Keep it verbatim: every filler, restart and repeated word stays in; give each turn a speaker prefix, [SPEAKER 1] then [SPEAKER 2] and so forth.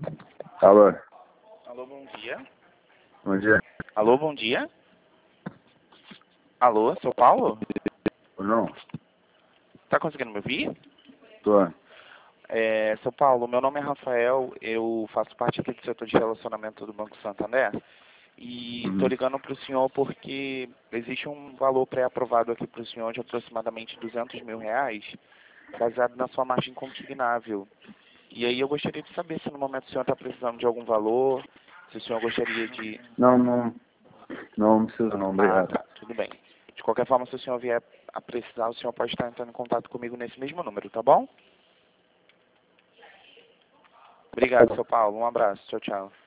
[SPEAKER 1] Alô,
[SPEAKER 2] Alô, bom dia.
[SPEAKER 1] bom dia.
[SPEAKER 2] Alô, bom dia. Alô, São Paulo?
[SPEAKER 1] Ou não?
[SPEAKER 2] Tá conseguindo me ouvir?
[SPEAKER 1] Tô.
[SPEAKER 2] É, São Paulo, meu nome é Rafael, eu faço parte aqui do setor de relacionamento do Banco Santander e estou
[SPEAKER 1] Uhum.
[SPEAKER 2] ligando para o senhor porque existe um valor pré-aprovado aqui para o senhor de aproximadamente duzentos mil reais, baseado na sua margem consignável. E aí eu gostaria de saber se no momento o senhor está precisando de algum valor, se o senhor gostaria de...
[SPEAKER 1] Não, não, não precisa não,
[SPEAKER 2] Ah,
[SPEAKER 1] obrigado.
[SPEAKER 2] tá, tudo bem. De qualquer forma, se o senhor vier a precisar, o senhor pode estar entrando em contato comigo nesse mesmo número, tá bom? Obrigado, São Paulo. Um abraço. Tchau, tchau.